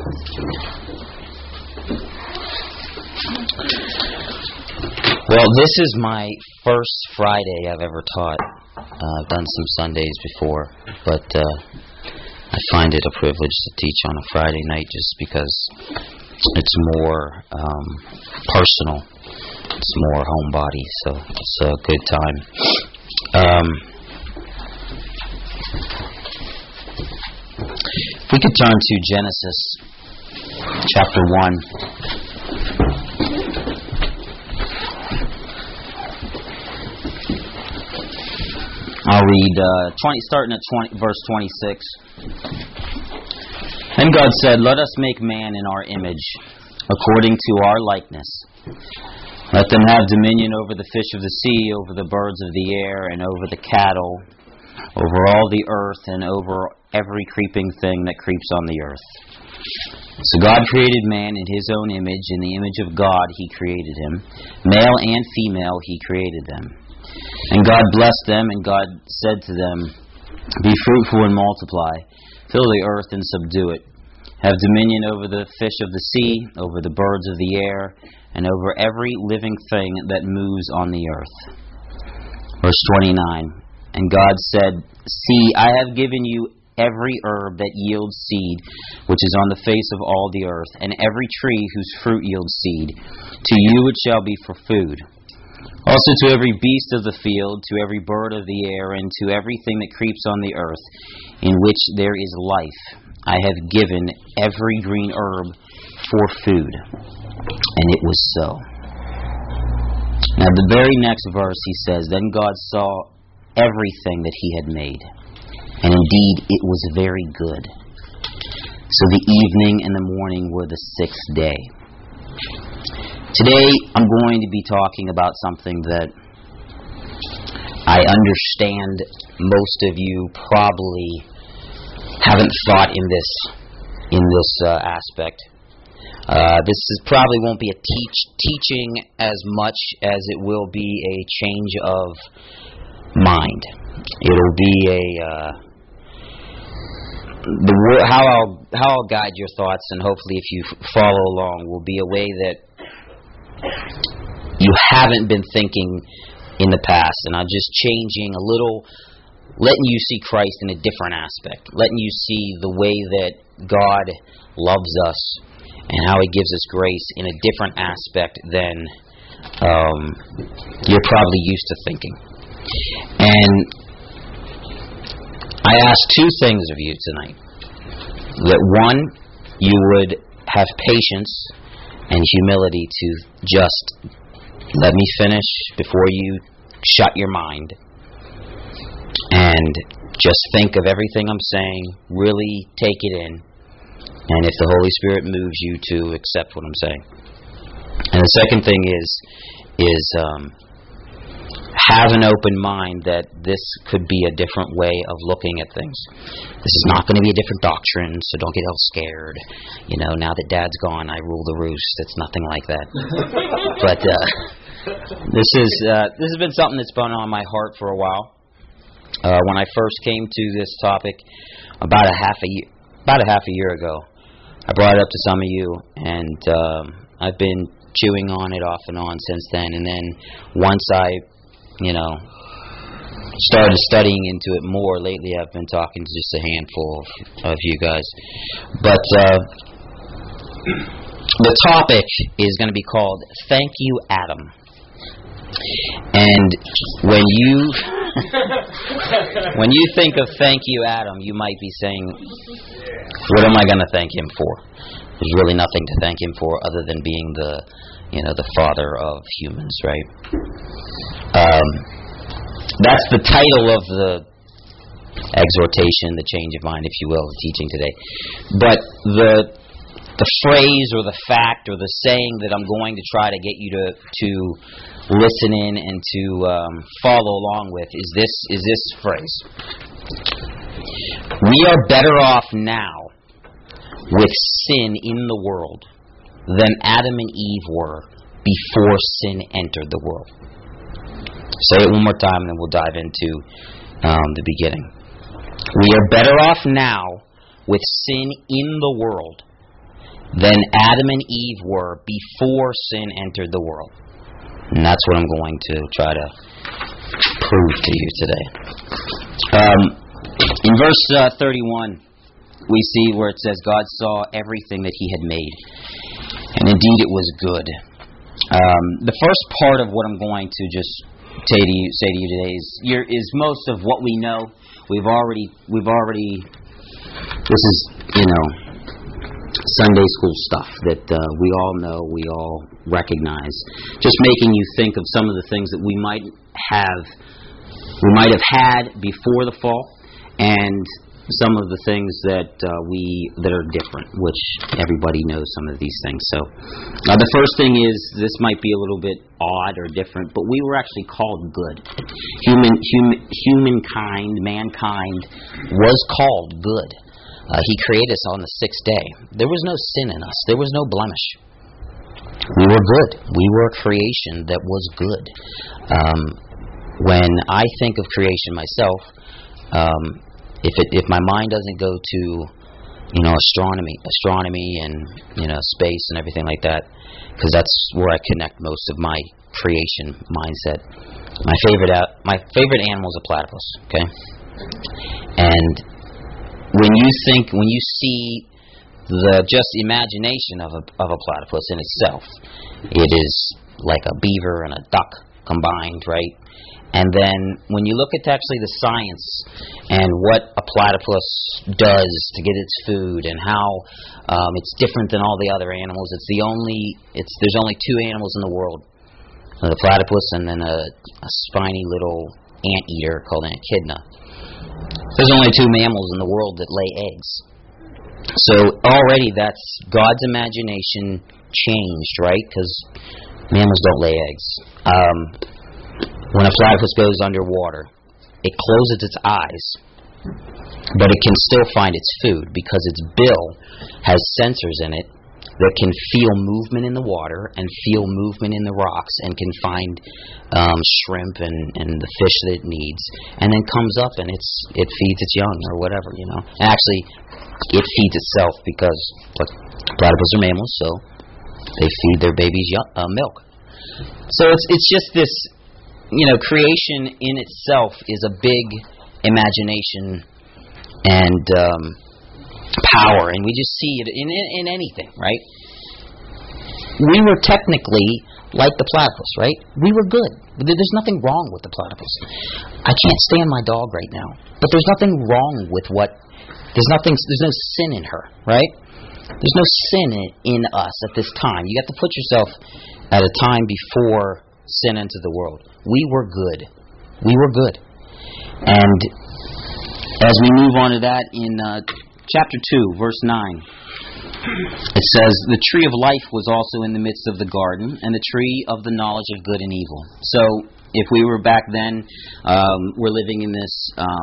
Well, this is my first Friday I've ever taught. I've done some Sundays before, but I find it a privilege to teach on a Friday night just because it's more personal. It's more homebody, so it's a good time. If we could turn to Genesis chapter 1. I'll read starting at verse 26. And God said, "Let us make man in our image, according to our likeness. Let them have dominion over the fish of the sea, over the birds of the air, and over the cattle, over all the earth, and over every creeping thing that creeps on the earth." So God created man in His own image. In the image of God He created him. Male and female He created them. And God blessed them, and God said to them, "Be fruitful and multiply, fill the earth and subdue it. Have dominion over the fish of the sea, over the birds of the air, and over every living thing that moves on the earth." Verse 29, And God said, "See, I have given you every herb that yields seed, which is on the face of all the earth, and every tree whose fruit yields seed. To you it shall be for food. Also to every beast of the field, to every bird of the air, and to everything that creeps on the earth, in which there is life, I have given every green herb for food." And it was so. Now the very next verse he says, "Then God saw everything that He had made, and indeed it was very good. So the evening and the morning were the sixth day." Today I'm going to be talking about something that I understand most of you probably haven't thought in this aspect. This probably won't be a teaching as much as it will be a change of mind. It'll be how I'll guide your thoughts, and hopefully if you follow along, will be a way that you haven't been thinking in the past, and I'm just changing a little, letting you see Christ in a different aspect, letting you see the way that God loves us and how He gives us grace in a different aspect than you're probably used to thinking. And I ask two things of you tonight. That one, you would have patience and humility to just let me finish before you shut your mind and just think of everything I'm saying, really take it in, and if the Holy Spirit moves you to accept what I'm saying. And the second thing is have an open mind that this could be a different way of looking at things. This is not going to be a different doctrine, so don't get all scared. You know, now that Dad's gone, I rule the roost. It's nothing like that. But this has been something that's been on my heart for a while. When I first came to this topic about a half a year ago, I brought it up to some of you, and I've been chewing on it off and on since then. And then once I started studying into it more. Lately I've been talking to just a handful of you guys. But the topic is going to be called Thank You, Adam. And when you think of Thank You, Adam, you might be saying, what am I going to thank him for? There's really nothing to thank him for other than being the father of humans, right? That's the title of the exhortation, the change of mind, if you will, the teaching today. But the phrase or the fact or the saying that I'm going to try to get you to listen in and to follow along with is this phrase. We are better off now with sin in the world than Adam and Eve were before sin entered the world. Say it one more time and then we'll dive into the beginning. We are better off now with sin in the world than Adam and Eve were before sin entered the world. And that's what I'm going to try to prove to you today. In verse 31, we see where it says, God saw everything that He had made, and indeed it was good. The first part of what I'm going to just say to you today is most of what we know. We've already. This is, Sunday school stuff that we all know, we all recognize. Just making you think of some of the things that we might have had before the fall, and some of the things that are different, which everybody knows some of these things. So, the first thing is, this might be a little bit odd or different, but we were actually called good. Mankind was called good. He created us on the sixth day. There was no sin in us. There was no blemish. We were good. We were a creation that was good. When I think of creation myself, if my mind doesn't go to astronomy and space and everything like that, because that's where I connect most of my creation mindset. My favorite animal is a platypus. Okay, and when you see the just imagination of a platypus in itself, it is like a beaver and a duck combined, right? And then when you look at actually the science and what a platypus does to get its food and how it's different than all the other animals, there's only two animals in the world: the platypus and then a spiny little anteater called an echidna. There's only two mammals in the world that lay eggs. So already that's God's imagination changed, right? Because mammals don't lay eggs. When a platypus goes underwater, it closes its eyes, but it can still find its food because its bill has sensors in it that can feel movement in the water and feel movement in the rocks and can find shrimp and the fish that it needs, and then comes up and it feeds its young or whatever, And actually, it feeds itself because platypus are mammals, so they feed their babies milk. So it's just this, creation in itself is a big imagination and power, and we just see it in anything, right? We were technically like the platypus, right? We were good. There's nothing wrong with the platypus. I can't stand my dog right now, but there's nothing wrong with there's no sin in her, right? There's no sin in us at this time. You have to put yourself at a time before sin entered the world. We were good. We were good. And as we move on to that in chapter 2, verse 9, it says, the tree of life was also in the midst of the garden, and the tree of the knowledge of good and evil. So, if we were back then, we're living in this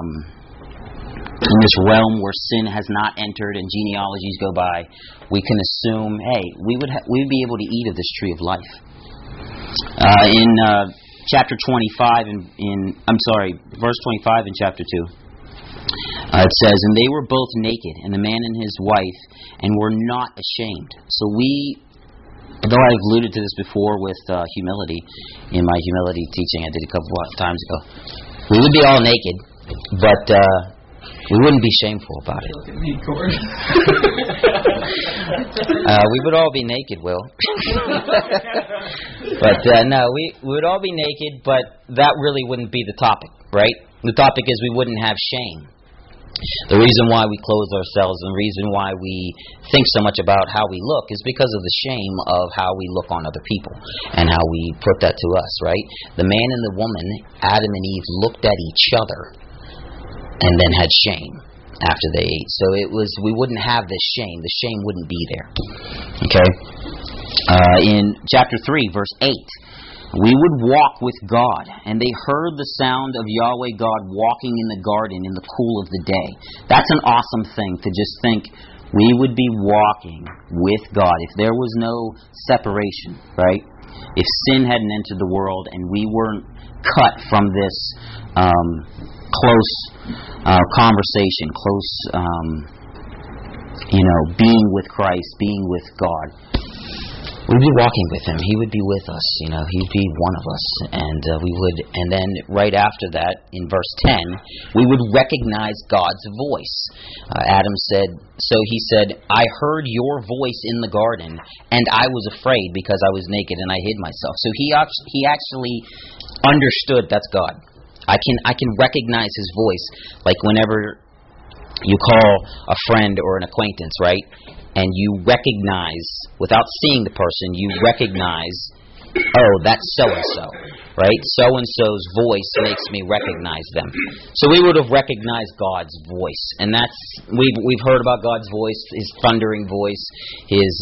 realm where sin has not entered and genealogies go by, we can assume, hey, we would be able to eat of this tree of life. In chapter 25, verse 25 in chapter 2. It says, and they were both naked, and the man and his wife, and were not ashamed. So although I've alluded to this before with humility, in my humility teaching I did a couple of times ago, we would be all naked, but we wouldn't be shameful about it. Look at me, Cord. We would all be naked, Will. But no, we would all be naked, but that really wouldn't be the topic, right? The topic is we wouldn't have shame. The reason why we clothe ourselves and the reason why we think so much about how we look is because of the shame of how we look on other people and how we put that to us, right? The man and the woman, Adam and Eve, looked at each other and then had shame after they ate. So we wouldn't have this shame. The shame wouldn't be there. Okay? In chapter 3, verse 8, we would walk with God, and they heard the sound of Yahweh God walking in the garden in the cool of the day. That's an awesome thing to just think we would be walking with God. If there was no separation, right? If sin hadn't entered the world and we weren't cut from this close conversation, close being with Christ, being with God. We'd be walking with Him. He would be with us. He'd be one of us, and we would. And then right after that, in verse 10, we would recognize God's voice. Adam said, "So he said, I heard your voice in the garden, and I was afraid because I was naked and I hid myself." So he actually understood that's God. I can recognize His voice, like whenever you call a friend or an acquaintance, right? And you recognize, without seeing the person, you recognize, oh, that's so-and-so, right? So-and-so's voice makes me recognize them. So we would have recognized God's voice. And we've heard about God's voice, His thundering voice, His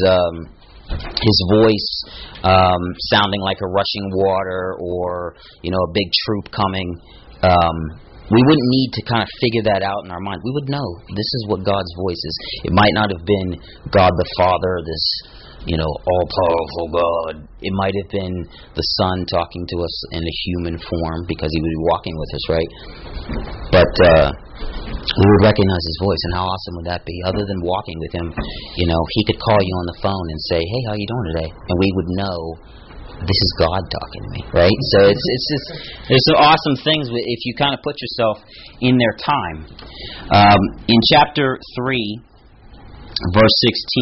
voice sounding like a rushing water or, a big troop coming. We wouldn't need to kind of figure that out in our mind. We would know this is what God's voice is. It might not have been God the Father, this, all-powerful God. It might have been the Son talking to us in a human form because He would be walking with us, right? But we would recognize His voice, and how awesome would that be? Other than walking with Him, He could call you on the phone and say, "Hey, how you doing today?" And we would know this is God talking to me, right? So there's some awesome things if you kind of put yourself in their time. In chapter 3, verse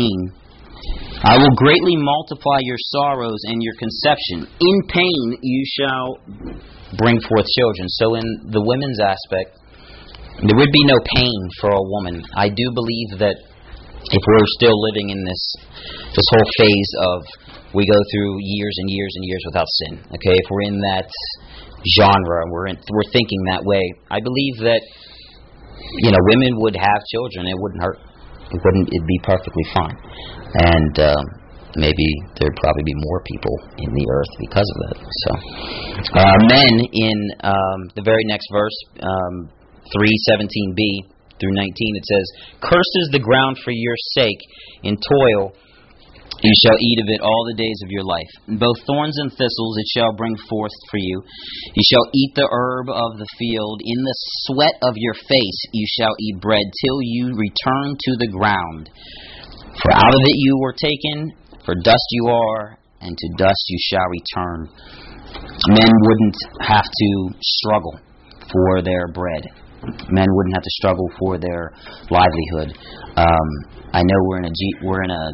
16, "I will greatly multiply your sorrows and your conception. In pain you shall bring forth children." So in the women's aspect, there would be no pain for a woman. I do believe that if we're still living in this whole phase of we go through years and years and years without sin. Okay, if we're in that genre, we're thinking that way. I believe that women would have children. It wouldn't hurt. It'd be perfectly fine. And maybe there'd probably be more people in the earth because of that. So, men in the very next verse, 3:17b through 19, it says, "Cursed is the ground for your sake. In toil you shall eat of it all the days of your life. Both thorns and thistles it shall bring forth for you. You shall eat the herb of the field. In the sweat of your face you shall eat bread till you return to the ground. For out of it you were taken, for dust you are, and to dust you shall return." Men wouldn't have to struggle for their bread. Men wouldn't have to struggle for their livelihood. I know we're in a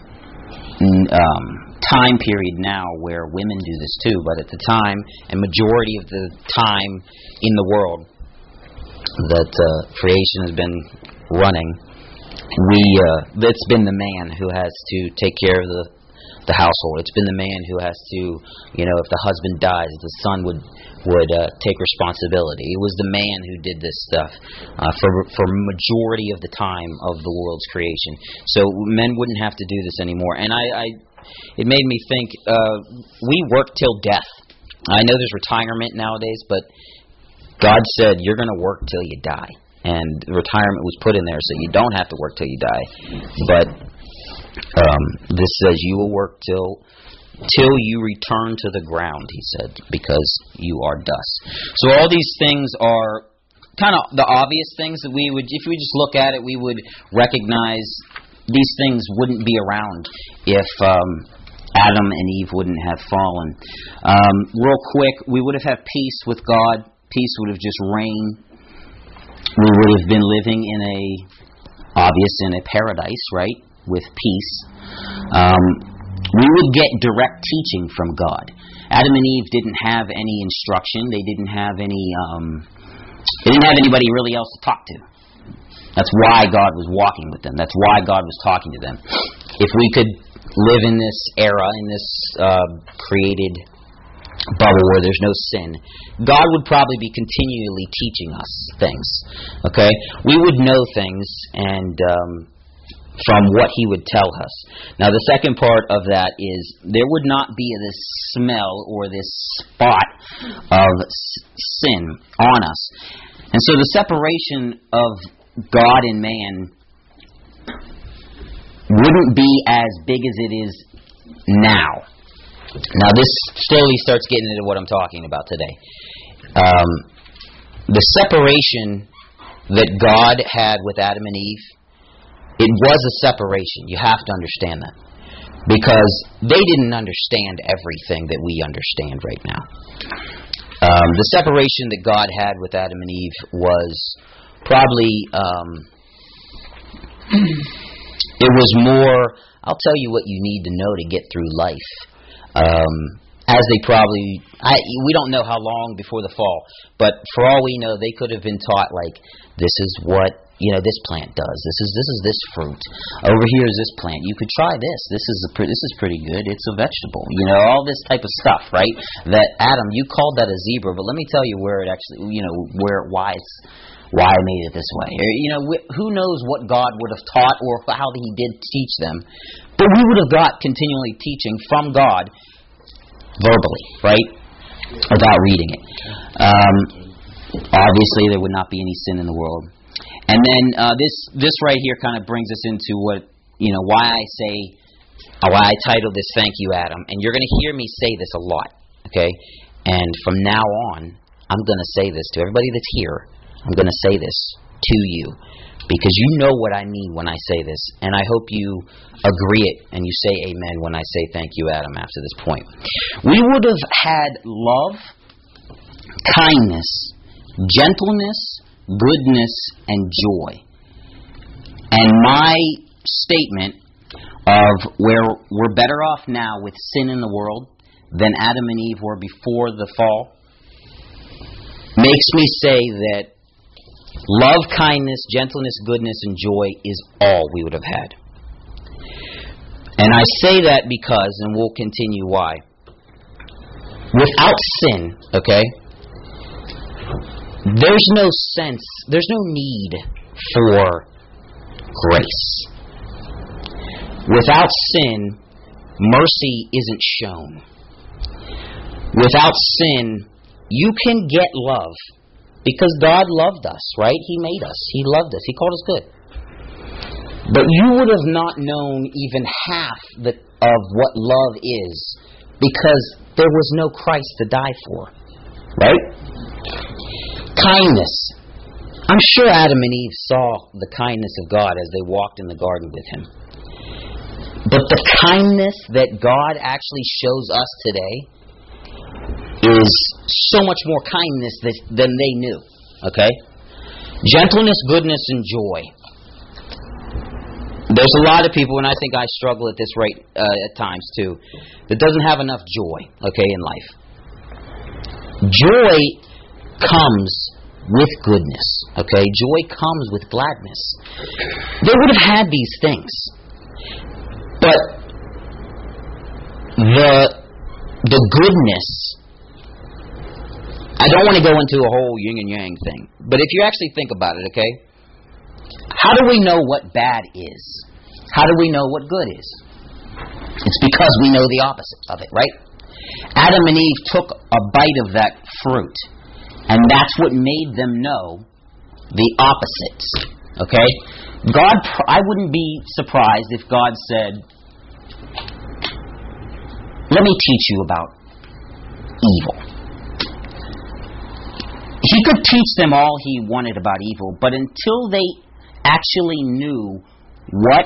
time period now where women do this too, but at the time, and majority of the time in the world that creation has been running, it's been the man who has to take care of the household. It's been the man who has to, if the husband dies, the son would take responsibility. It was the man who did this stuff for majority of the time of the world's creation. So men wouldn't have to do this anymore. And it made me think, we work till death. I know there's retirement nowadays, but God said you're going to work till you die. And retirement was put in there so you don't have to work till you die. But this says you will work till you return to the ground, he said, because you are dust. So all these things are kind of the obvious things that we would, if we just look at it, we would recognize these things wouldn't be around if Adam and Eve wouldn't have fallen. Real quick, we would have had peace with God. Peace would have just reigned. We would have been living in a paradise, right, with peace. We would get direct teaching from God. Adam and Eve didn't have any instruction. They didn't have anybody really else to talk to. That's why God was walking with them. That's why God was talking to them. If we could live in this era, in this created bubble where there's no sin, God would probably be continually teaching us things. Okay? We would know things and from what He would tell us. Now the second part of that is there would not be this smell or this spot of sin on us. And so the separation of God and man wouldn't be as big as it is now. Now this slowly starts getting into what I'm talking about today. The separation that God had with Adam and Eve It was a separation. You have to understand that. Because they didn't understand everything that we understand right now. The separation that God had with Adam and Eve was probably, it was more, I'll tell you what you need to know to get through life. As they probably, we don't know how long before the fall, but for all we know, they could have been taught, like, this is what, this plant does. This is this fruit. Over here is this plant. You could try this. This is pretty good. It's a vegetable. All this type of stuff, right? That Adam, you called that a zebra, but let me tell you where it actually, why I made it this way. Who knows what God would have taught or how He did teach them, but we would have got continually teaching from God verbally, right? Without reading it. Obviously, there would not be any sin in the world. And then this right here kind of brings us into what, why I titled this "Thank You, Adam." And you're going to hear me say this a lot, okay? And from now on, I'm going to say this to everybody that's here. I'm going to say this to you because you know what I mean when I say this. And I hope you agree it and you say amen when I say "Thank you, Adam" after this point. We would have had love, kindness, gentleness, goodness, and joy. And my statement of where we're better off now with sin in the world than Adam and Eve were before the fall makes me say that love, kindness, gentleness, goodness, and joy is all we would have had. And I say that because, and we'll continue why, without sin, okay, there's no need for grace. Without sin, mercy isn't shown. Without sin, you can get love because God loved us, right? He made us. He loved us. He called us good. But you would have not known even half of what love is because there was no Christ to die for, right? Kindness. I'm sure Adam and Eve saw the kindness of God as they walked in the garden with Him. But the kindness that God actually shows us today is so much more kindness than they knew. Okay? Gentleness, goodness, and joy. There's a lot of people, and I think I struggle at this rate at times too, that doesn't have enough joy, okay, in life. Joy comes with goodness, okay? Joy comes with gladness. They would have had these things. But the goodness, I don't want to go into a whole yin and yang thing, but if you actually think about it, okay? How do we know what bad is? How do we know what good is? It's because we know the opposite of it, right? Adam and Eve took a bite of that fruit, and that's what made them know the opposites, okay? I wouldn't be surprised if God said, let me teach you about evil. He could teach them all he wanted about evil, but until they actually knew what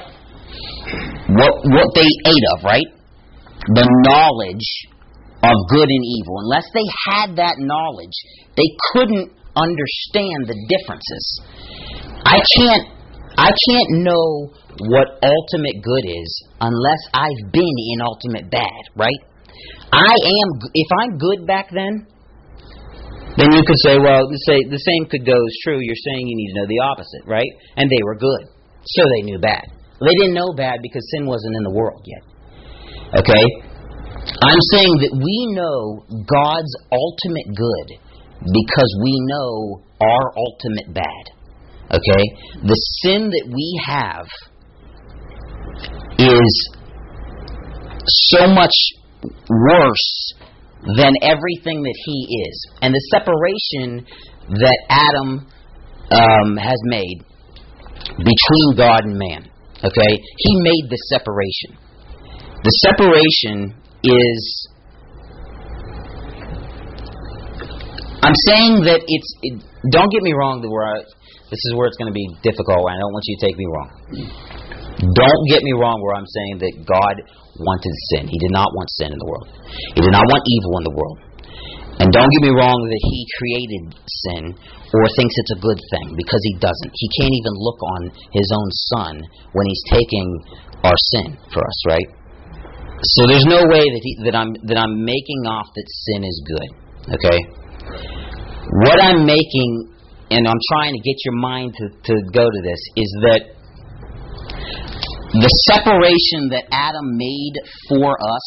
they ate of, right? The knowledge of good and evil. Unless they had that knowledge, they couldn't understand the differences. I can't know what ultimate good is unless I've been in ultimate bad, right? If I'm good back then you could say, well, the same could go as true. You're saying you need to know the opposite, right? And they were good, so they knew bad. They didn't know bad because sin wasn't in the world yet. Okay? I'm saying that we know God's ultimate good because we know our ultimate bad. Okay? The sin that we have is so much worse than everything that He is. And the separation that Adam has made between God and man. Okay? He made the separation. The separation is... I'm saying that don't get me wrong, the This is where it's going to be difficult, and I don't want you to take me wrong. Don't get me wrong where I'm saying that God wanted sin. He did not want sin in the world. He did not want evil in the world. And don't get me wrong that He created sin or thinks it's a good thing, because He doesn't. He can't even look on His own Son when He's taking our sin for us, right? So there's no way that I'm making off that sin is good. Okay? What I'm making, and I'm trying to get your mind to go to this, is that the separation that Adam made for us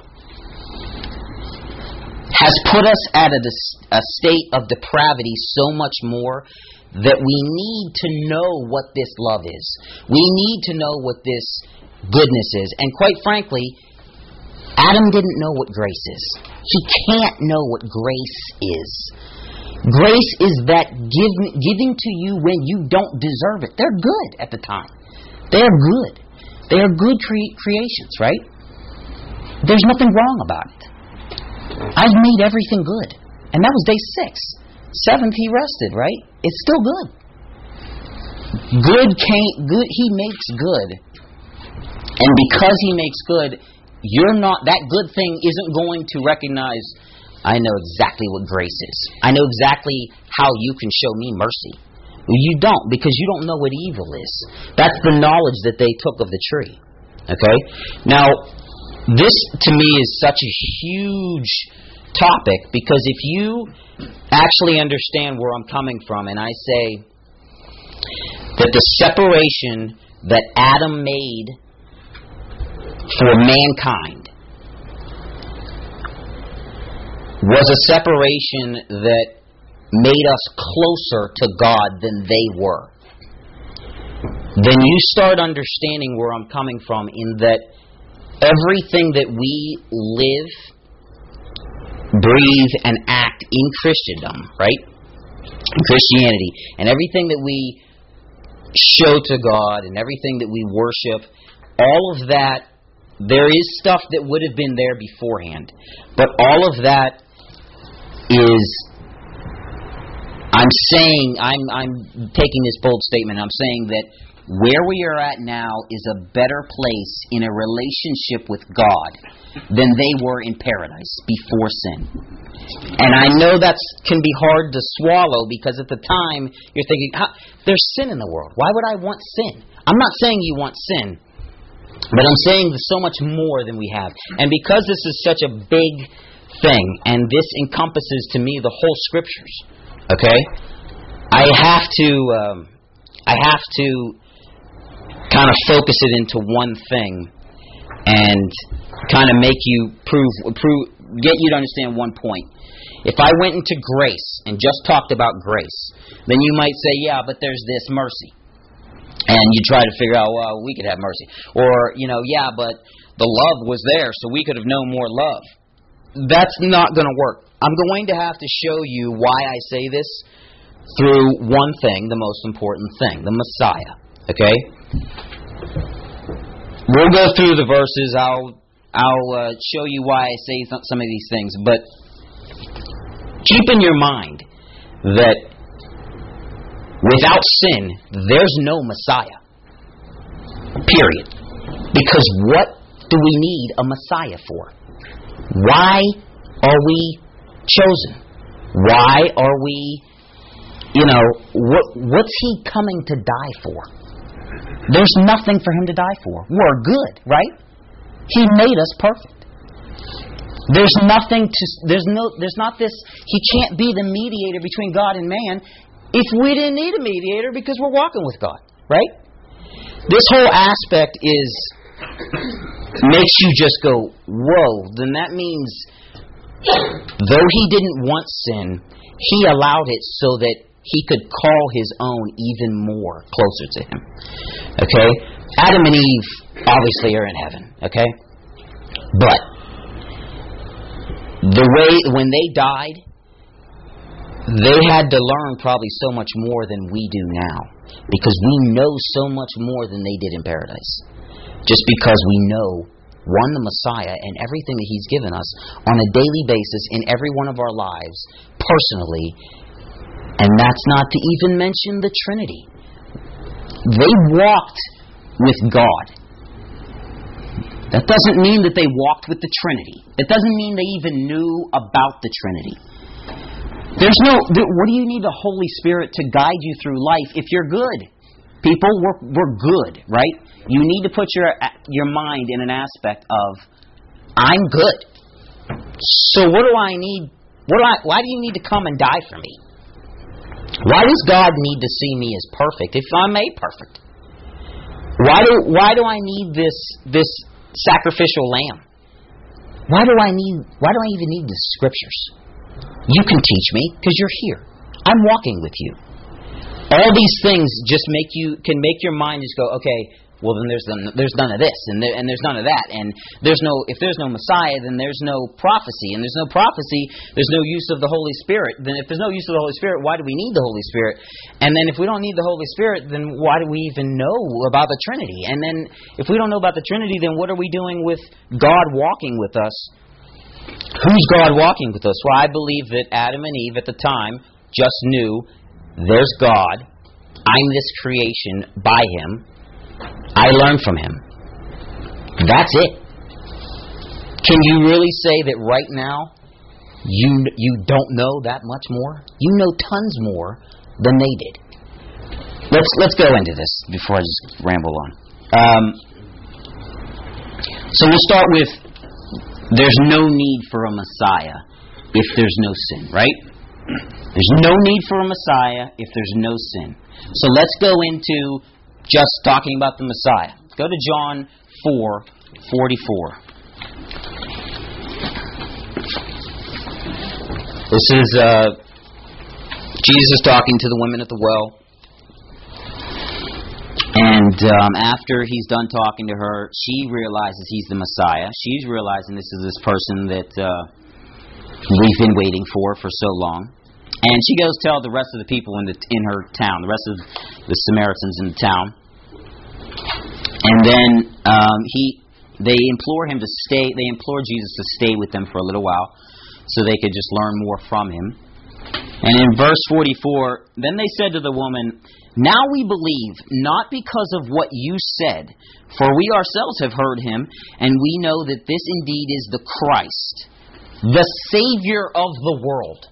has put us at a state of depravity so much more that we need to know what this love is. We need to know what this goodness is. And quite frankly, Adam didn't know what grace is. He can't know what grace is. Grace is that giving to you when you don't deserve it. They're good at the time. They're good. They are good creations, right? There's nothing wrong about it. I've made everything good. And that was day 6. 7th He rested, right? It's still good. Good, He makes good. And because He makes good, that good thing isn't going to recognize, I know exactly what grace is. I know exactly how you can show me mercy. You don't, because you don't know what evil is. That's the knowledge that they took of the tree. Okay? Now, this to me is such a huge topic, because if you actually understand where I'm coming from, and I say that the separation that Adam made for mankind was a separation that made us closer to God than they were, then you start understanding where I'm coming from, in that everything that we live, breathe, and act in Christendom, right? In Christianity, and everything that we show to God and everything that we worship, all of that, there is stuff that would have been there beforehand. But all of that is, I'm taking this bold statement, I'm saying that where we are at now is a better place in a relationship with God than they were in paradise before sin. And I know that can be hard to swallow, because at the time you're thinking, there's sin in the world. Why would I want sin? I'm not saying you want sin, but I'm saying there's so much more than we have. And because this is such a big thing, and this encompasses to me the whole Scriptures, okay, I have to kind of focus it into one thing and kind of make you get you to understand one point. If I went into grace and just talked about grace, then you might say, yeah, but there's this mercy. And you try to figure out, well, we could have mercy. Or, yeah, but the love was there, so we could have known more love. That's not going to work. I'm going to have to show you why I say this through one thing, the most important thing, the Messiah. Okay? We'll go through the verses. I'll show you why I say some of these things. But keep in your mind that without sin, there's no Messiah. Period. Because what do we need a Messiah for? Why are we chosen? Why are we, what's He coming to die for? There's nothing for Him to die for. We're good, right? He made us perfect. There's not this, He can't be the mediator between God and man if we didn't need a mediator, because we're walking with God, right? This whole aspect makes you just go, whoa, then that means though He didn't want sin, He allowed it so that He could call His own even more closer to Him. Okay? Adam and Eve obviously are in heaven, okay? But when they died, they had to learn probably so much more than we do now, because we know so much more than they did in paradise. Just because we know, one, the Messiah and everything that He's given us on a daily basis in every one of our lives, personally, And that's not to even mention the Trinity. They walked with God. That doesn't mean that they walked with the Trinity. It doesn't mean they even knew about the Trinity. What do you need the Holy Spirit to guide you through life if you're good? People, we're good, right? You need to put your mind in an aspect of, I'm good. So what do I need? Why do you need to come and die for me? Why does God need to see me as perfect if I'm made perfect? Why do I need this sacrificial lamb? Why do I even need the scriptures? You can teach me because you're here. I'm walking with you. All these things just can make your mind just go, okay, well then there's none of this and there's none of that, and if there's no Messiah, then there's no prophecy, and there's no prophecy, there's no use of the Holy Spirit. Then if there's no use of the Holy Spirit, why do we need the Holy Spirit? And then if we don't need the Holy Spirit, then why do we even know about the Trinity? And then if we don't know about the Trinity, then what are we doing with God walking with us? Who's God walking with us? Well, I believe that Adam and Eve at the time just knew there's God. I'm this creation by Him. I learned from Him. That's it. Can you really say that right now you don't know that much more? You know tons more than they did. Let's go into this before I just ramble on. So we'll start with, there's no need for a Messiah if there's no sin, right? There's no need for a Messiah if there's no sin. So let's go into just talking about the Messiah. Go to John 4:44. This is Jesus talking to the women at the well. And after he's done talking to her, she realizes he's the Messiah. She's realizing this is this person that we've been waiting for so long. And she goes tell the rest of the people in her town, the rest of the Samaritans in the town. And then they implore him to stay. They implore Jesus to stay with them for a little while, so they could just learn more from him. And in verse 44, then they said to the woman, "Now we believe, not because of what you said, for we ourselves have heard him, and we know that this indeed is the Christ, the Savior of the world."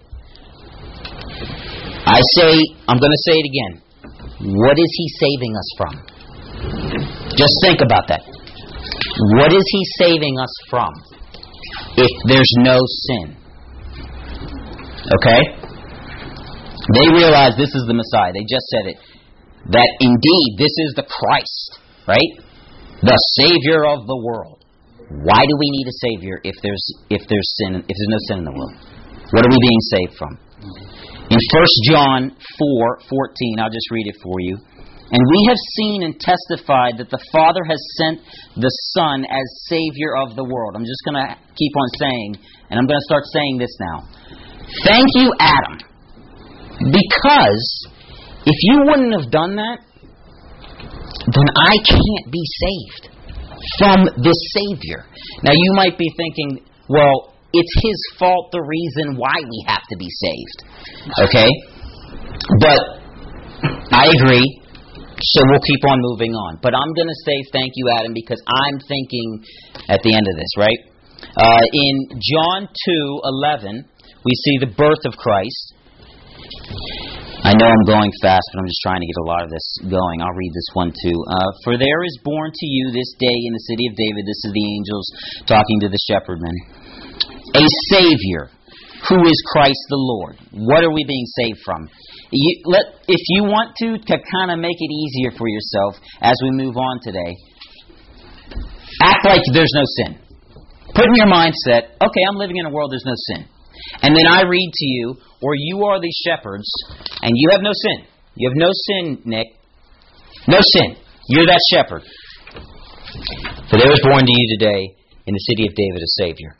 I'm going to say it again. What is he saving us from? Just think about that. What is he saving us from if there's no sin? Okay? They realize this is the Messiah. They just said it. That indeed, this is the Christ, right? The Savior of the world. Why do we need a Savior if there's sin, if there's no sin in the world? What are we being saved from? In 1 John 4:14, I'll just read it for you. "And we have seen and testified that the Father has sent the Son as Savior of the world." I'm just going to keep on saying, and I'm going to start saying this now. Thank you, Adam. Because if you wouldn't have done that, then I can't be saved from this Savior. Now you might be thinking, well, it's his fault, the reason why we have to be saved. Okay? But I agree, so we'll keep on moving on. But I'm going to say thank you, Adam, because I'm thinking at the end of this, right? In John 2:11, we see the birth of Christ. I know I'm going fast, but I'm just trying to get a lot of this going. I'll read this one too. "For there is born to you this day in the city of David," this is the angels talking to the shepherdmen, "a Savior, who is Christ the Lord." What are we being saved from? If you want to kind of make it easier for yourself as we move on today, act like there's no sin. Put in your mindset, okay, I'm living in a world there's no sin. And then I read to you, or you are the shepherds, and you have no sin. You have no sin, Nick. No sin. You're that shepherd. "For there is born to you today in the city of David a Savior."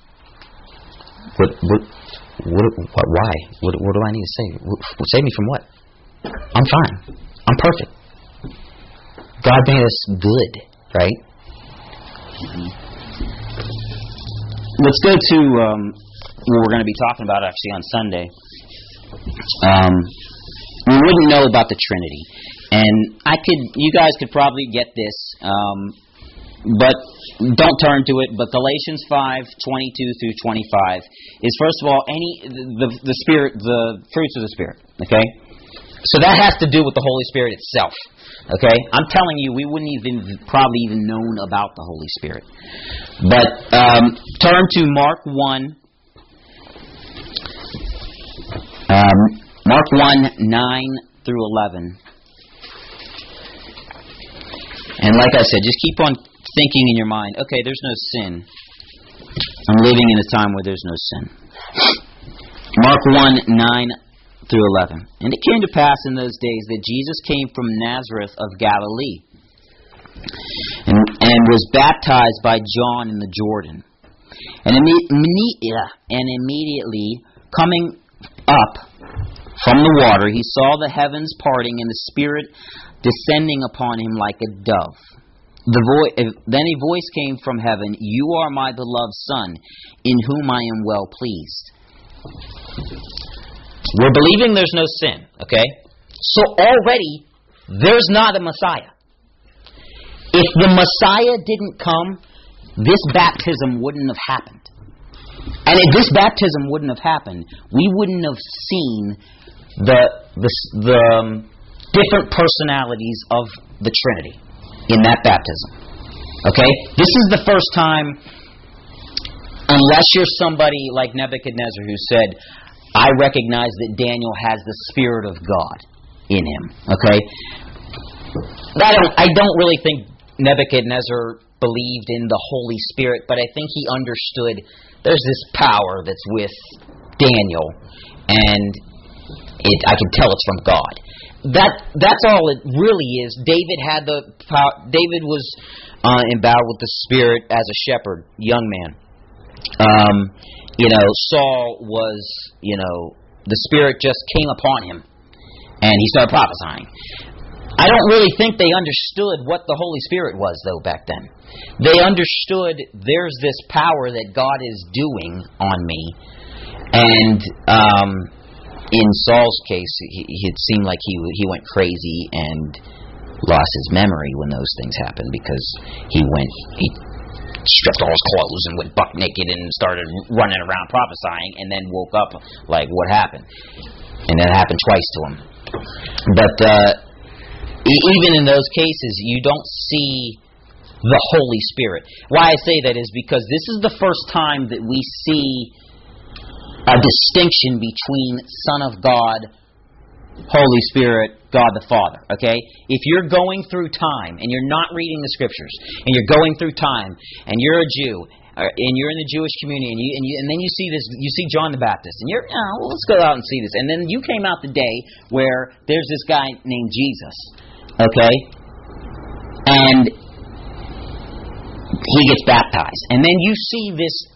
Why? What do I need to say? Save me from what? I'm fine. I'm perfect. God made us good, right? Let's go to what we're going to be talking about actually on Sunday. we wouldn't know about the Trinity. And you guys could probably get this, but don't turn to it. But Galatians 5:22 through 25 is, first of all, the Spirit, the fruits of the Spirit. Okay, so that has to do with the Holy Spirit itself. Okay, I'm telling you, we wouldn't probably even known about the Holy Spirit. But turn to Mark 1. Mark 1:9 through 11. And like I said, just keep on thinking in your mind, okay, there's no sin. I'm living in a time where there's no sin. Mark 1:9 through 11. And it came to pass in those days that Jesus came from Nazareth of Galilee and was baptized by John in the Jordan. And immediately coming up from the water, he saw the heavens parting and the Spirit descending upon him like a dove. Then a voice came from heaven, "You are my beloved Son, in whom I am well pleased." We're believing there's no sin, okay? So already, there's not a Messiah. If the Messiah didn't come, this baptism wouldn't have happened. And if this baptism wouldn't have happened, we wouldn't have seen the different personalities of the Trinity in that baptism. Okay? This is the first time, unless you're somebody like Nebuchadnezzar who said, "I recognize that Daniel has the Spirit of God in him." Okay? I don't really think Nebuchadnezzar believed in the Holy Spirit, but I think he understood there's this power that's with Daniel, and I can tell it's from God. That's all it really is. David had the power. David was endowed with the Spirit as a shepherd, young man. Saul was, the Spirit just came upon him, and he started prophesying. I don't really think they understood what the Holy Spirit was, though, back then. They understood there's this power that God is doing on me, and in Saul's case, it seemed like he went crazy and lost his memory when those things happened, because he stripped all his clothes and went buck naked and started running around prophesying, and then woke up like, what happened? And that happened twice to him. But even in those cases, you don't see the Holy Spirit. Why I say that is because this is the first time that we see a distinction between Son of God, Holy Spirit, God the Father. Okay? If you're going through time and you're not reading the Scriptures, and you're going through time, and you're a Jew, and you're in the Jewish community, and then you see this, you see John the Baptist, and you're, let's go out and see this. And then you came out the day where there's this guy named Jesus, okay, and he gets baptized, and then you see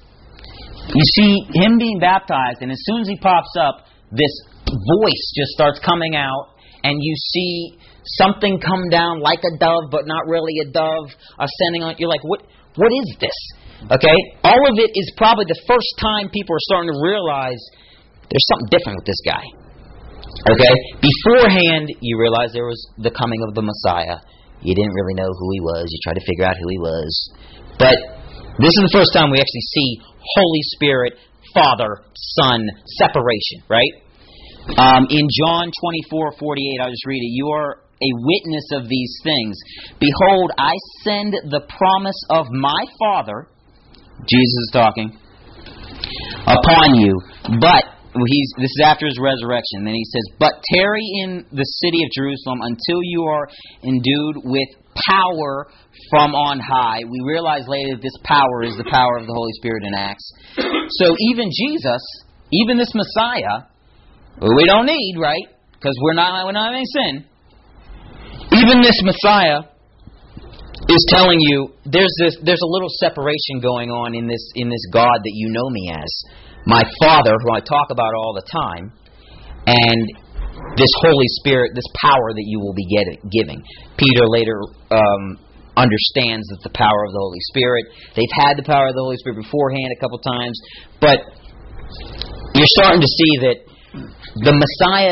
him being baptized, and as soon as he pops up, this voice just starts coming out, and you see something come down like a dove, but not really a dove, ascending on. You're like, what is this? Okay? All of it is probably the first time people are starting to realize there's something different with this guy. Okay? Beforehand, you realize there was the coming of the Messiah. You didn't really know who he was. You tried to figure out who he was. But this is the first time we actually see Holy Spirit, Father, Son, separation, right? In John 24:48, I'll just read it. "You are a witness of these things. Behold, I send the promise of my Father," Jesus is talking, "upon you. But," this is after his resurrection, then he says, "But tarry in the city of Jerusalem until you are endued with power from on high." We realize later that this power is the power of the Holy Spirit in Acts. So even Jesus, even this Messiah, who we don't need, right? Because we're not having sin. Even this Messiah is telling you there's a little separation going on in this God that you know me as, my Father, who I talk about all the time, and this Holy Spirit, this power that you will be giving. Peter later understands that the power of the Holy Spirit. They've had the power of the Holy Spirit beforehand a couple times, but you're starting to see that the Messiah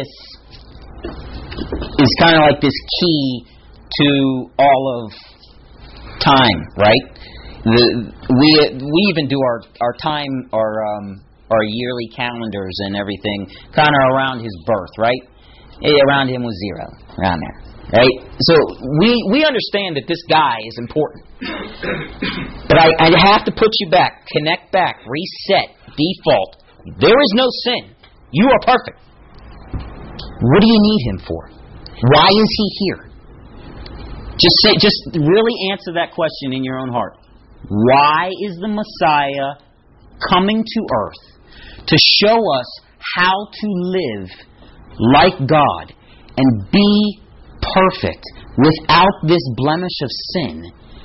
is kind of like this key to all of time, right? We even do our time, our yearly calendars and everything kind of around his birth, right? Around him was 0, around there, right? So we understand that this guy is important. But I have to put you back, connect back, reset, default. There is no sin. You are perfect. What do you need him for? Why is he here? Just really answer that question in your own heart. Why is the Messiah coming to earth? To show us how to live like God and be perfect without this blemish of sin.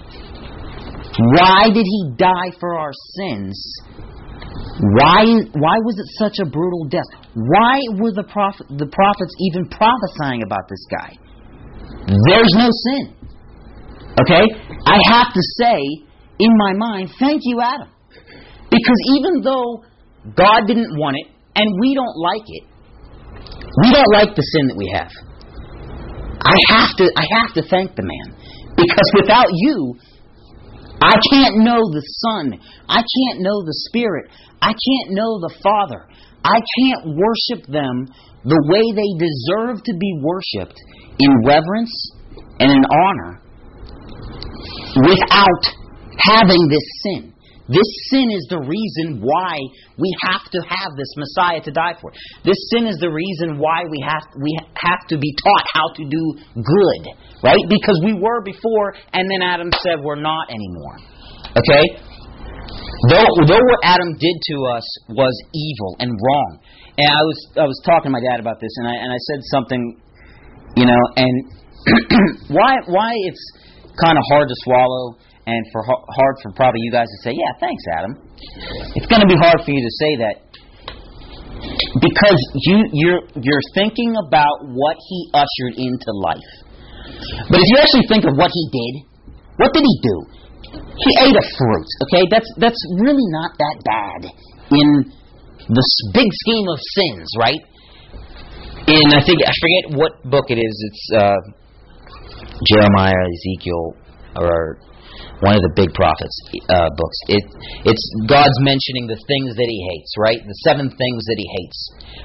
Why did he die for our sins? Why was it such a brutal death? Why were the prophets even prophesying about this guy? There's no sin. Okay? I have to say, in my mind, thank you, Adam. Because even though God didn't want it, and we don't like it, we don't like the sin that we have. I have to thank the man. Because without you, I can't know the Son. I can't know the Spirit. I can't know the Father. I can't worship them the way they deserve to be worshipped in reverence and in honor without having this sin. This sin is the reason why we have to have this Messiah to die for. This sin is the reason why we have to be taught how to do good, right? Because we were before, and then Adam said we're not anymore. Okay? Though what Adam did to us was evil and wrong, and I was talking to my dad about this, and I said something, and why it's kind of hard to swallow. And hard for probably you guys to say, yeah, thanks, Adam. It's going to be hard for you to say that because you're thinking about what he ushered into life. But if you actually think of what he did, what did he do? He ate a fruit. Okay, that's really not that bad in the big scheme of sins, right? In I forget what book it is. It's Jeremiah, Ezekiel, or one of the big prophets books. It's God's mentioning the things that he hates, right? The 7 things that he hates.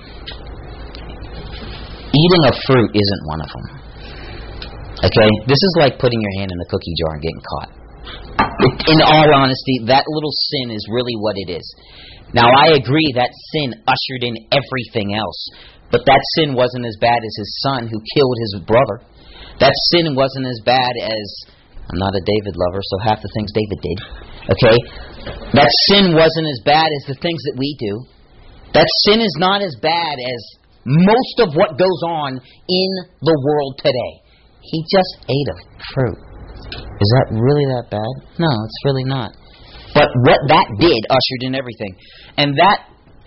Eating a fruit isn't one of them. Okay? This is like putting your hand in the cookie jar and getting caught. In all honesty, that little sin is really what it is. Now, I agree that sin ushered in everything else. But that sin wasn't as bad as his son who killed his brother. That sin wasn't as bad as... I'm not a David lover, so half the things David did. Okay? That sin wasn't as bad as the things that we do. That sin is not as bad as most of what goes on in the world today. He just ate a fruit. Is that really that bad? No, it's really not. But what that did ushered in everything. And that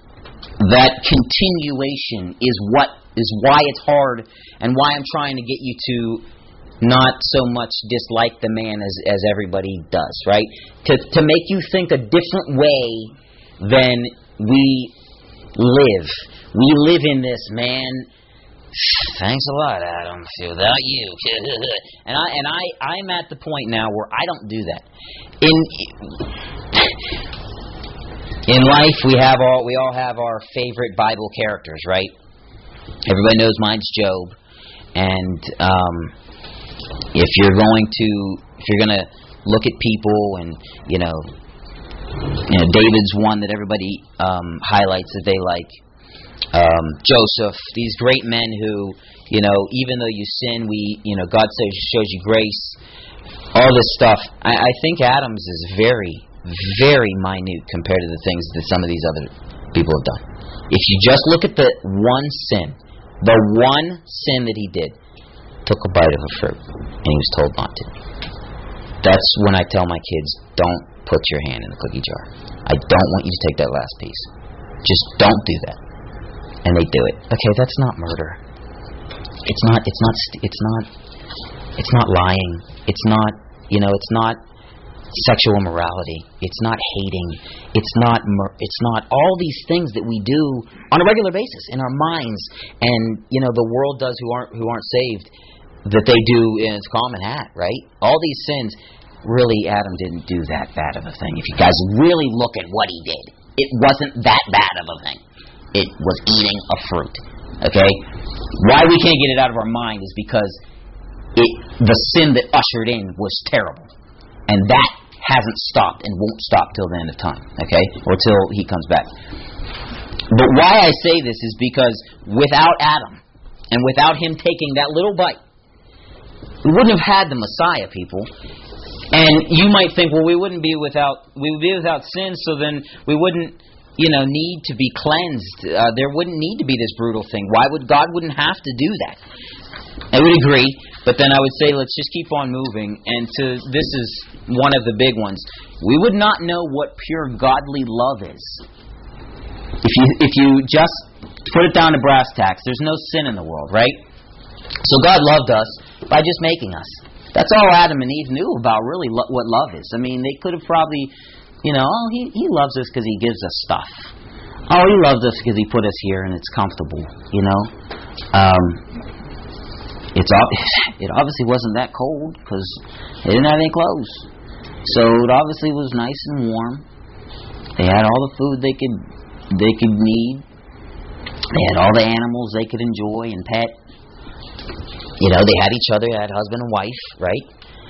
continuation is why it's hard and why I'm trying to get you to not so much dislike the man as everybody does, right? To make you think a different way than we live. We live in this, man. Thanks a lot, Adam. Without you, and I'm at the point now where I don't do that. In life, we all have our favorite Bible characters, right? Everybody knows mine's Job, and if you're going to look at people and David's one that everybody highlights that they like. Joseph, these great men who, even though you sin, God shows you grace. All this stuff. I think Adam's is very, very minute compared to the things that some of these other people have done. If you just look at the one sin that he did, took a bite of a fruit, and he was told not to. That's when I tell my kids, don't put your hand in the cookie jar. I don't want you to take that last piece. Just don't do that. And they do it. Okay, that's not murder. It's not lying. It's not, it's not sexual immorality. It's not hating. It's not all these things that we do on a regular basis in our minds, and the world does who aren't saved, that they do in its common hat, right? All these sins. Really, Adam didn't do that bad of a thing. If you guys really look at what he did, it wasn't that bad of a thing. It was eating a fruit. Okay? Why we can't get it out of our mind is because the sin that ushered in was terrible. And that hasn't stopped and won't stop till the end of time. Okay? Or till he comes back. But why I say this is because without Adam, and without him taking that little bite, we wouldn't have had the Messiah, people. And you might think, well, we would be without sin, so then we wouldn't, need to be cleansed. There wouldn't need to be this brutal thing. God wouldn't have to do that? I would agree, but then I would say let's just keep on moving. And this is one of the big ones. We would not know what pure godly love is if you just put it down to brass tacks. There's no sin in the world, right? So God loved us by just making us. That's all Adam and Eve knew about, really, what love is. I mean, they could have probably, he loves us because he gives us stuff. Oh, he loves us because he put us here and it's comfortable, It obviously wasn't that cold because they didn't have any clothes. So it obviously was nice and warm. They had all the food they could need. They had all the animals they could enjoy and pet. They had each other, they had husband and wife, right?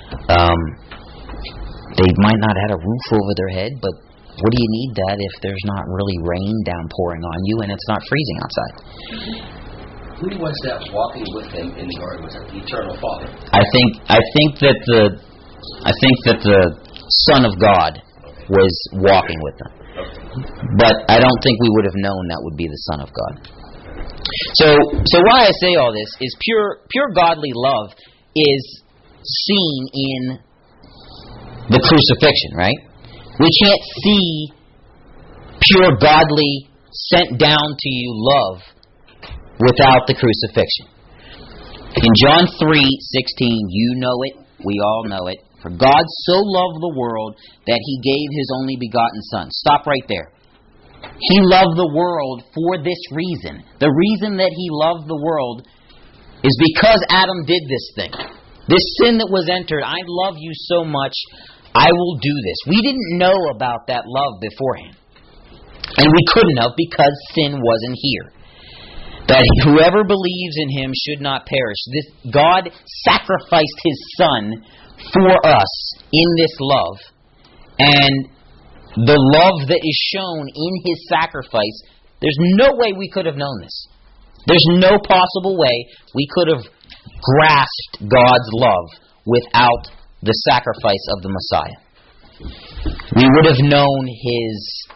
They might not have had a roof over their head, but what do you need that if there's not really rain downpouring on you and it's not freezing outside? Who was that walking with them in the garden? Was that the eternal Father? I think that the Son of God was walking with them. But I don't think we would have known that would be the Son of God. So why I say all this is pure godly love is seen in the crucifixion, right? We can't see pure godly sent down to you love without the crucifixion. In John 3:16, you know it, we all know it. For God so loved the world that he gave his only begotten Son. Stop right there. He loved the world for this reason. The reason that he loved the world is because Adam did this thing. This sin that was entered, I love you so much, I will do this. We didn't know about that love beforehand. And we couldn't have because sin wasn't here. That whoever believes in him should not perish. God sacrificed his Son for us in this love. And the love that is shown in his sacrifice, there's no way we could have known this. There's no possible way we could have grasped God's love without the sacrifice of the Messiah. We would have known his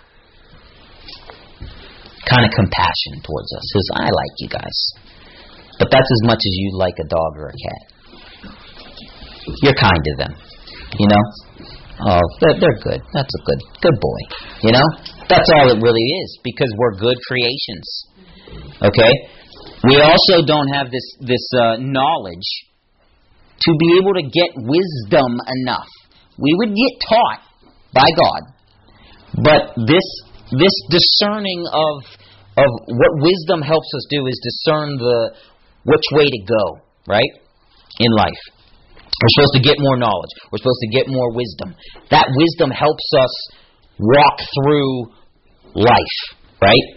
kind of compassion towards us. His, I like you guys. But that's as much as you like a dog or a cat. You're kind to them. Oh, they're good. That's a good boy. That's all it really is, because we're good creations. Okay? We also don't have this knowledge to be able to get wisdom enough. We would get taught by God, but this discerning of what wisdom helps us do is discern which way to go, right? In life. We're supposed to get more knowledge. We're supposed to get more wisdom. That wisdom helps us walk through life, right?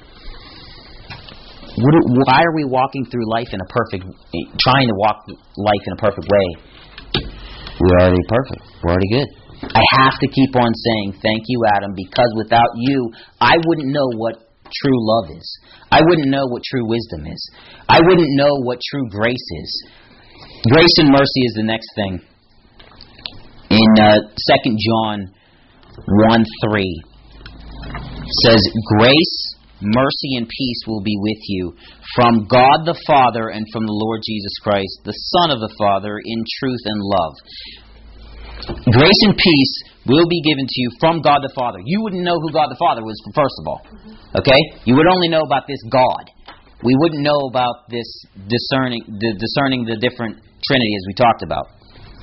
Why are we walking through life trying to walk life in a perfect way? We're already perfect. We're already good. I have to keep on saying, thank you, Adam, because without you, I wouldn't know what true love is. I wouldn't know what true wisdom is. I wouldn't know what true grace is. Grace and mercy is the next thing. In 2 John 1:3 says, grace, mercy, and peace will be with you from God the Father and from the Lord Jesus Christ, the Son of the Father, in truth and love. Grace and peace will be given to you from God the Father. You wouldn't know who God the Father was, first of all. Okay? You would only know about this God. We wouldn't know about this discerning the different Trinity as we talked about.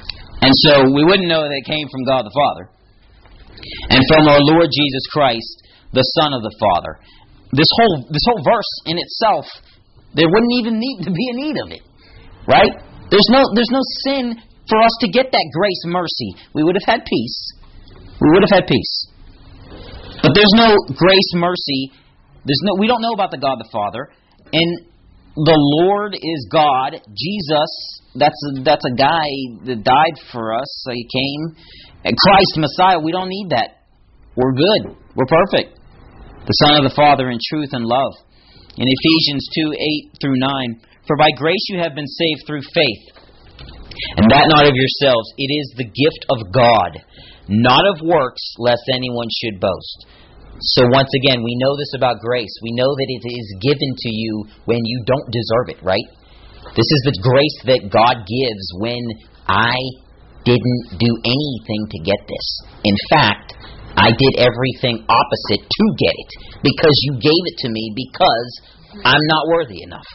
And so we wouldn't know that it came from God the Father. And from our Lord Jesus Christ, the Son of the Father. This whole verse in itself, there wouldn't even need to be a need of it. Right? There's no sin for us to get that grace, mercy. We would have had peace. We would have had peace. But there's no grace, mercy. We don't know about the God the Father. And the Lord is God. Jesus, that's a guy that died for us. So He came. And Christ, Messiah, we don't need that. We're good. We're perfect. The Son of the Father in truth and love. In Ephesians 2:8-9, for by grace you have been saved through faith, and that not of yourselves. It is the gift of God, not of works, lest anyone should boast. So once again, we know this about grace. We know that it is given to you when you don't deserve it, right? This is the grace that God gives when I didn't do anything to get this. In fact, I did everything opposite to get it, because you gave it to me because I'm not worthy enough.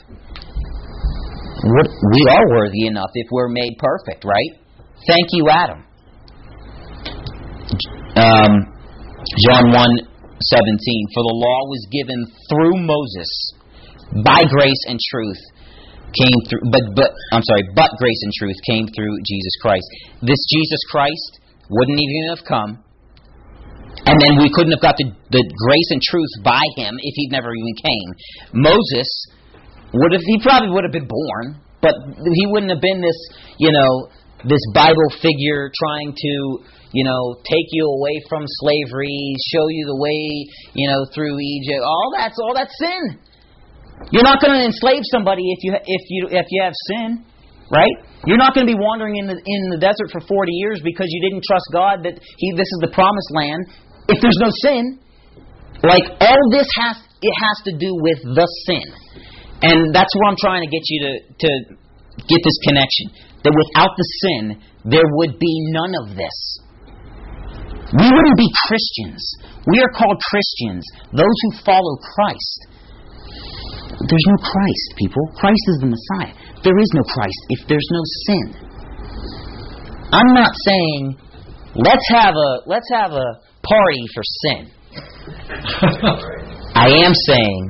We are worthy enough if we're made perfect, right? Thank you, Adam. John 1:17, for the law was given through Moses, by grace and truth came through, but grace and truth came through Jesus Christ. This Jesus Christ wouldn't even have come. And then we couldn't have got the grace and truth by Him if He'd never even came. Moses he probably would have been born, but he wouldn't have been this Bible figure trying to, take you away from slavery, show you the way, through Egypt. All that's sin. You're not going to enslave somebody if you have sin, right? You're not going to be wandering in the desert for 40 years because you didn't trust God that this is the promised land. If there's no sin, all this has to do with the sin. And that's where I'm trying to get you to get this connection. That without the sin, there would be none of this. We wouldn't be Christians. We are called Christians, those who follow Christ. There's no Christ, people. Christ is the Messiah. There is no Christ if there's no sin. I'm not saying let's have a party for sin. I am saying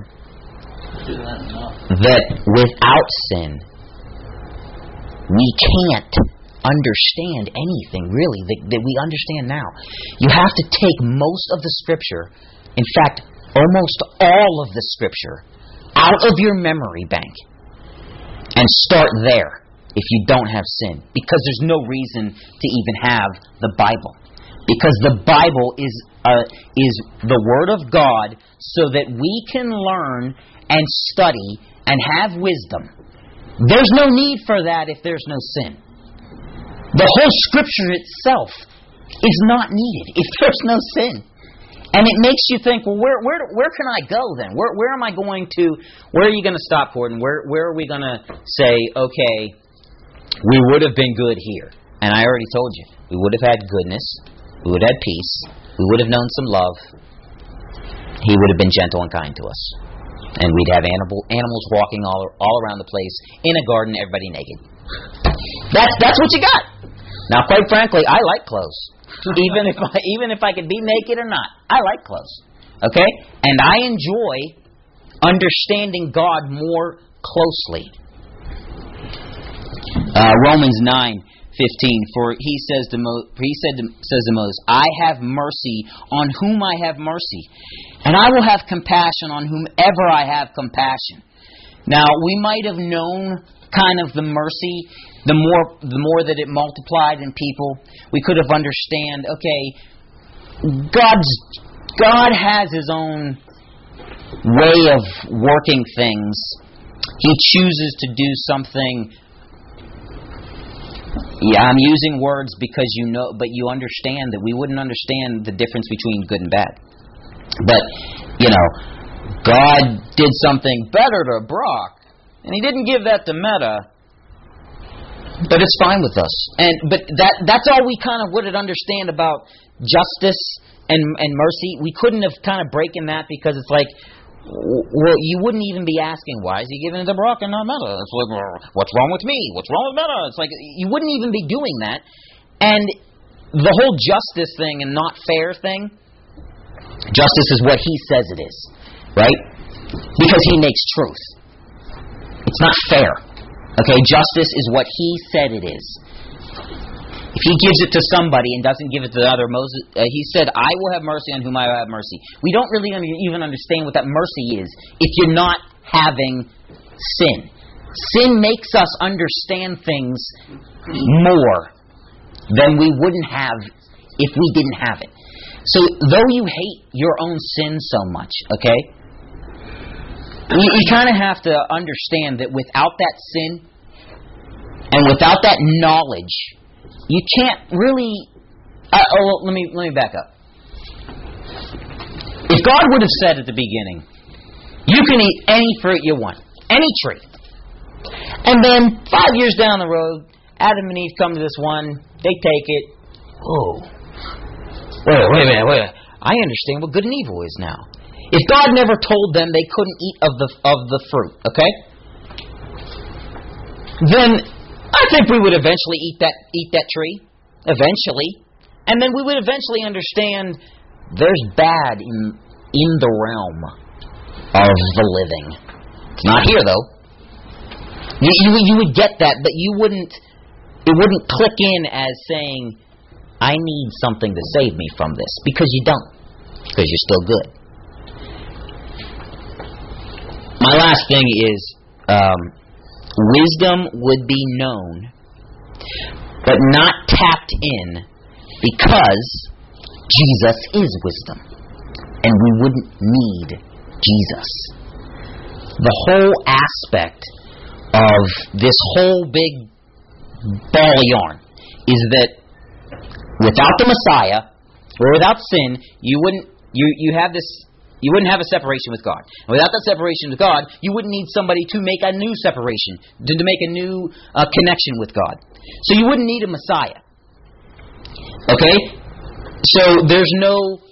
that without sin, we can't understand anything really that we understand now. You have to take most of the Scripture, in fact, almost all of the Scripture, out of your memory bank and start there if you don't have sin. Because there's no reason to even have the Bible. Because the Bible is the Word of God so that we can learn and study and have wisdom. There's no need for that if there's no sin. The whole Scripture itself is not needed if there's no sin. And it makes you think, well, where can I go then? Where am I going to? Where are you going to stop, Gordon? Where are we going to say, okay, we would have been good here? And I already told you, we would have had goodness, we would have had peace, we would have known some love. He would have been gentle and kind to us, and we'd have animals walking all around the place in a garden, everybody naked. That's what you got. Now, quite frankly, I like clothes. Even if I could be naked or not, I like clothes. Okay? And I enjoy understanding God more closely. Romans 9:15. For he says to Moses, I have mercy on whom I have mercy, and I will have compassion on whomever I have compassion. Now, we might have known kind of the mercy, the more that it multiplied in people, we could have understand, okay, God has His own way of working things. He chooses to do something. Yeah, I'm using words because you know, but you understand that we wouldn't understand the difference between good and bad. But, God did something better to Brock, and He didn't give that to Meta. But it's fine with us. But that's all we kind of would understand about justice and mercy. We couldn't have kind of breaking that because it's like, well, you wouldn't even be asking, why is He giving it to Brock and not Meta? It's like, what's wrong with me? What's wrong with Meta? It's like, you wouldn't even be doing that. And the whole justice thing and not fair thing, justice is what he says it is, right? Because he makes truth. It's not fair. Okay, justice is what he said it is. If he gives it to somebody and doesn't give it to the other, he said, I will have mercy on whom I will have mercy. We don't really even understand what that mercy is if you're not having sin. Sin makes us understand things more than we wouldn't have if we didn't have it. So, though you hate your own sin so much, okay, you kind of have to understand that without that sin and without that knowledge, you can't really... let me back up. If God would have said at the beginning, you can eat any fruit you want, any tree, and then 5 years down the road, Adam and Eve come to this one, they take it. Oh, wait a minute. I understand what good and evil is now. If God never told them they couldn't eat of the fruit, okay? Then I think we would eventually eat that tree, eventually, and then we would eventually understand there's bad in the realm of the living. It's not here though. You would get that, but you wouldn't. It wouldn't click in as saying, I need something to save me from this. Because you don't. Because you're still good. My last thing is, wisdom would be known, but not tapped in because Jesus is wisdom. And we wouldn't need Jesus. The whole aspect of this whole big ball of yarn is that without the Messiah or without sin, you wouldn't have a separation with God. And without that separation with God, you wouldn't need somebody to make a new separation, to make a new connection with God. So you wouldn't need a Messiah. Okay? So there's no,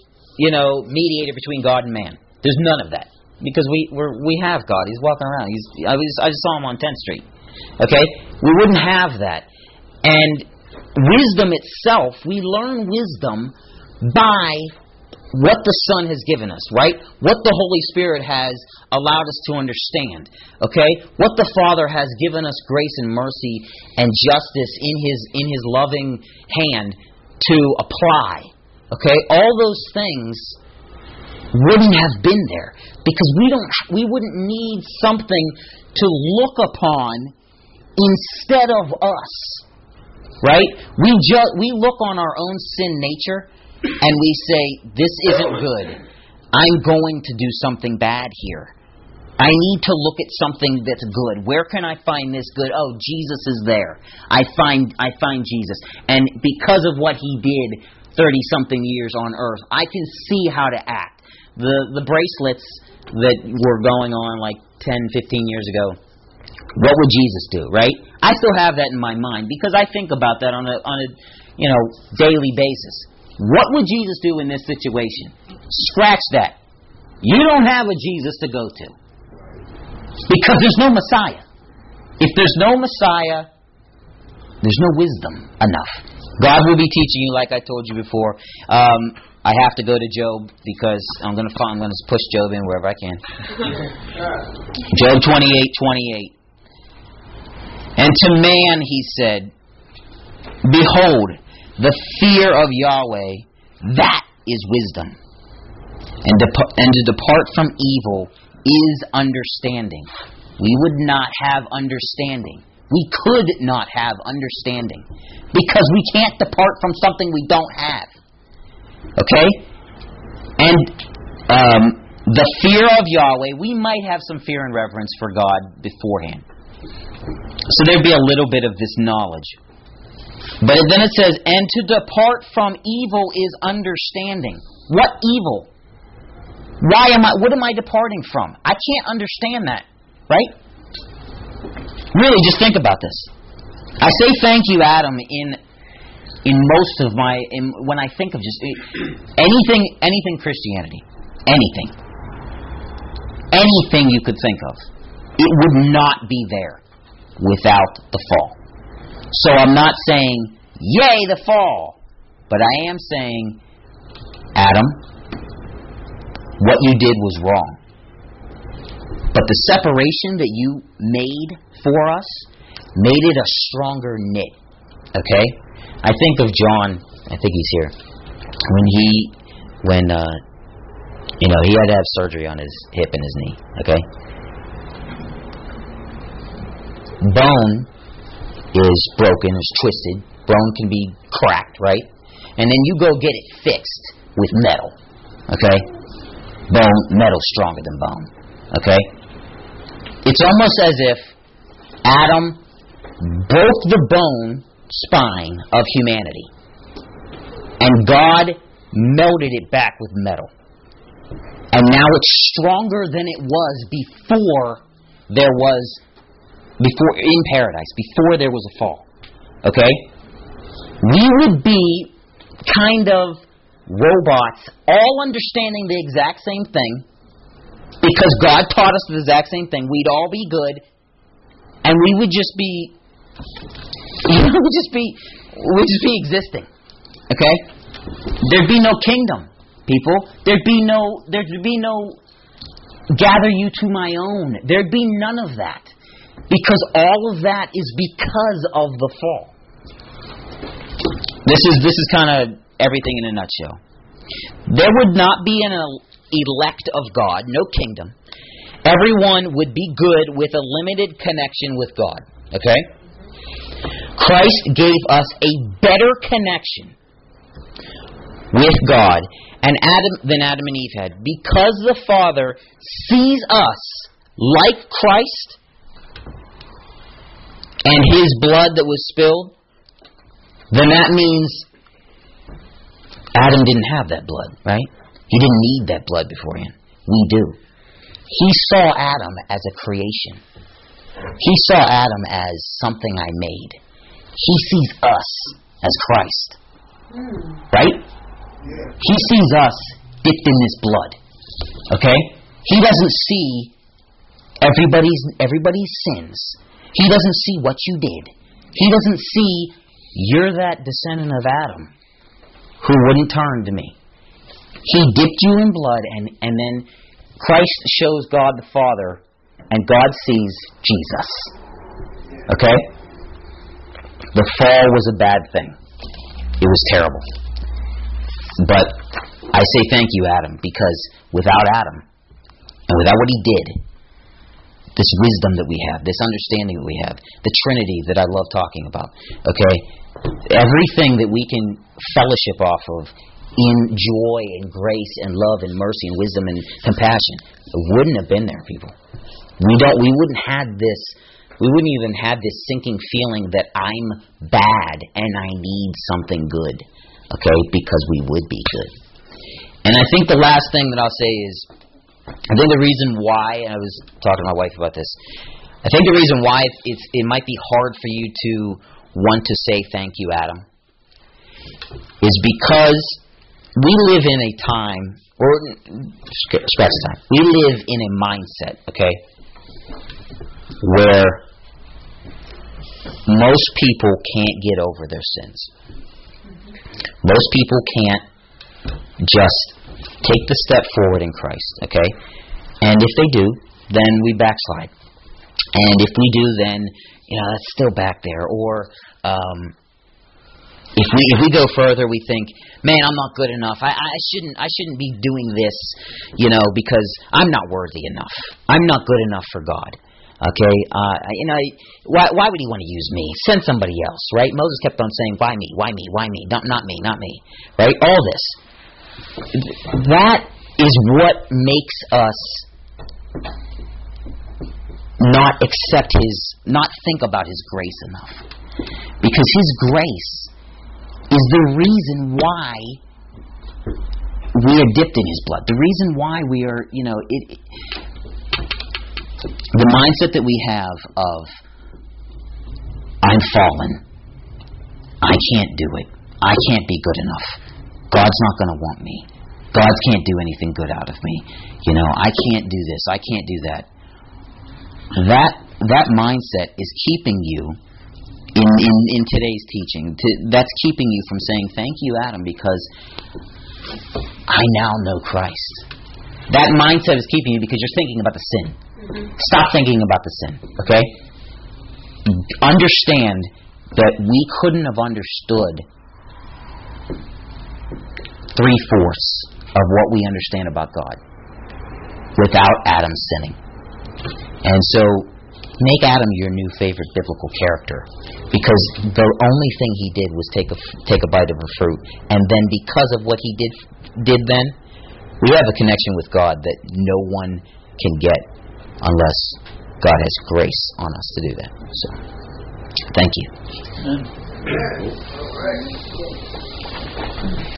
mediator between God and man. There's none of that. Because we have God. He's walking around. I just saw him on 10th Street. Okay? We wouldn't have that. And wisdom itself, we learn wisdom by what the Son has given us, right? What the Holy Spirit has allowed us to understand. Okay? What the Father has given us grace and mercy and justice in His loving hand to apply. Okay? All those things wouldn't have been there because we wouldn't need something to look upon instead of us, right? We look on our own sin nature and we say, this isn't good. I'm going to do something bad here. I need to look at something that's good. Where can I find this good? Oh, Jesus is there. I find Jesus. And because of what He did 30-something years on earth, I can see how to act. The bracelets that were going on like 10, 15 years ago, what would Jesus do, right? I still have that in my mind because I think about that on a daily basis. What would Jesus do in this situation? Scratch that. You don't have a Jesus to go to because there's no Messiah. If there's no Messiah, there's no wisdom enough. God will be teaching you, like I told you before. I have to go to Job because I'm going to push Job in wherever I can. Job 28:28. And to man he said, behold, the fear of Yahweh, that is wisdom. And to depart from evil is understanding. We would not have understanding. We could not have understanding because we can't depart from something we don't have. Okay? And the fear of Yahweh, we might have some fear and reverence for God beforehand. So there'd be a little bit of this knowledge. But then it says, and to depart from evil is understanding. What evil? What am I departing from? I can't understand that. Right? Really, just think about this. I say thank you, Adam, in most of when I think of just anything Christianity, anything you could think of, it would not be there without the fall. So I'm not saying yay, the fall. But I am saying, Adam, what you did was wrong. But the separation that you made for us made it a stronger knit. Okay? I think of John, I think he's here, when he had to have surgery on his hip and his knee. Okay? Bone is broken, is twisted. Bone can be cracked, right? And then you go get it fixed with metal. Okay? Metal's stronger than bone. Okay? It's almost as if Adam broke the bone spine of humanity, and God melded it back with metal. And now it's stronger than it was before in paradise, before there was a fall. Okay? We would be kind of robots, all understanding the exact same thing, because God taught us the exact same thing. We'd all be good, and we would just be, we'd just be existing. Okay? There'd be no kingdom, people. There'd be no gather you to my own. There'd be none of that, because all of that is because of the fall. This is kind of everything in a nutshell. There would not be an elect of God, no kingdom. Everyone would be good with a limited connection with God. Okay? Christ gave us a better connection with God than Adam and Eve had. Because the Father sees us like Christ and His blood that was spilled, then that means Adam didn't have that blood, right? He didn't need that blood beforehand. We do. He saw Adam as a creation. He saw Adam as something I made. He sees us as Christ. Right? He sees us dipped in this blood. Okay? He doesn't see everybody's sins. He doesn't see what you did. He doesn't see you're that descendant of Adam who wouldn't turn to me. He dipped you in blood, and then Christ shows God the Father, and God sees Jesus. Okay? The fall was a bad thing. It was terrible. But I say thank you, Adam, because without Adam, and without what he did, this wisdom that we have, this understanding that we have, the Trinity that I love talking about, okay? Everything that we can fellowship off of in joy and grace and love and mercy and wisdom and compassion, it wouldn't have been there, people. We wouldn't even have this sinking feeling that I'm bad and I need something good, okay? Because we would be good. And I think the last thing that I'll say is, I think the reason why, and I was talking to my wife about this, I think the reason why it might be hard for you to want to say thank you, Adam, is because we live in a time, or scratch the time, we live in a mindset, okay, where most people can't get over their sins. Most people can't just take the step forward in Christ, okay? And if they do, then we backslide. And if we do, then, that's still back there. Or if we go further, we think, man, I'm not good enough. I shouldn't be doing this, because I'm not worthy enough. I'm not good enough for God. Okay, why would He want to use me? Send somebody else, right? Moses kept on saying, "Why me? Why me? Why me? Not me." Right? All this. That is what makes us not think about His grace enough, because His grace is the reason why we are dipped in His blood. The reason why we are, the mindset that we have of, I'm fallen, I can't do it, I can't be good enough, God's not going to want me, God can't do anything good out of me, I can't do this, I can't do that. That mindset is keeping you in today's teaching. That's keeping you from saying, thank you, Adam, because I now know Christ. That mindset is keeping you because you're thinking about the sin. Stop thinking about the sin, okay? Understand that we couldn't have understood 3/4 of what we understand about God without Adam sinning. And so, make Adam your new favorite biblical character, because the only thing he did was take a bite of a fruit, and then because of what he did then, we have a connection with God that no one can get unless God has grace on us to do that. So, thank you.